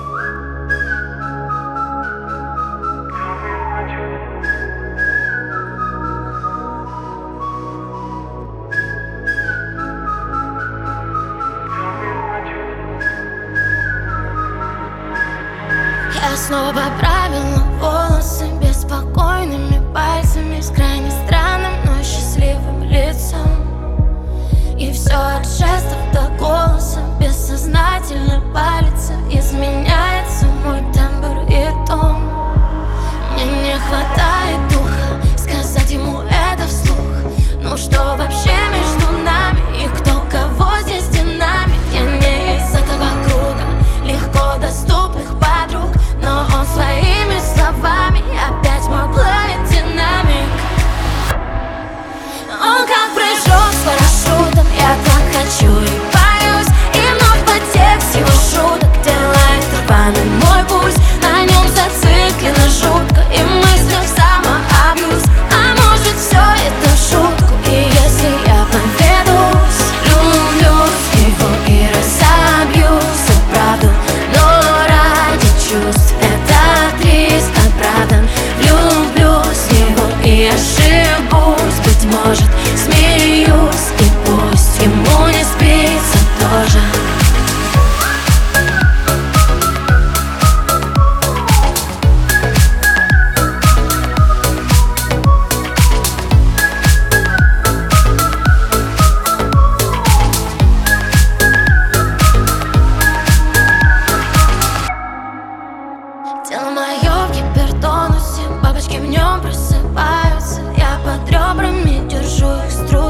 Я снова правила волосы беспокойными пальцами, с крайне странным, но счастливым лицом. И все от жестов до голоса бессознательно палится, изменяется мой тембр и тон. Мне не хватает духа сказать ему это вслух. Ну что вообще между нами и кто кого здесь динамит? Я не из этого круга легко доступных подруг, но он своими словами опять мой плавит динамик. Он как прыжок с парашютом, я так хочу и боюсь. И вновь подтекст его шуток делает рваный мой пульс. На нем зациклено жутко и в мыслях самоабьюз. А может все это шутку, и если я поведусь, влюблюсь в него и разобьюсь о правду, но ради чувств этот риск оправдан. Влюблюсь в него и ошибусь, быть может, смеюсь, и пусть ему не спится тоже. Тело мое в гипертонусе, бабочки в нем просыпаются. Я под ребрами держу их струи.